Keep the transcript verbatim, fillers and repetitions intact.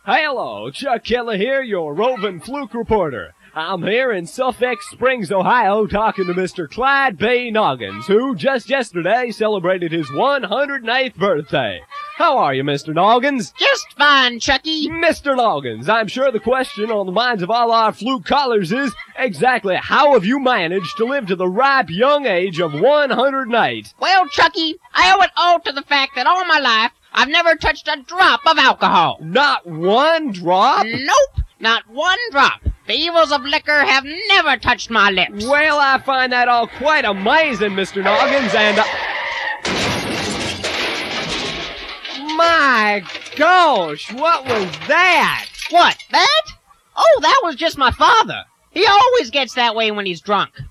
Hello, Chuck Keller here, your roving fluke reporter. I'm here in Suffolk Springs, Ohio, talking to Mister Clyde B. Noggins, who just yesterday celebrated his one hundred eighth birthday. How are you, Mister Noggins? Just fine, Chucky. Mister Noggins, I'm sure the question on the minds of all our fluke callers is, exactly how have you managed to live to the ripe young age of one hundred eight? Well, Chucky, I owe it all to the fact that all my life, I've never touched a drop of alcohol. Not one drop? Nope, not one drop. The evils of liquor have never touched my lips. Well, I find that all quite amazing, Mister Noggins, and... Uh... My gosh, what was that? What, that? Oh, that was just my father. He always gets that way when he's drunk.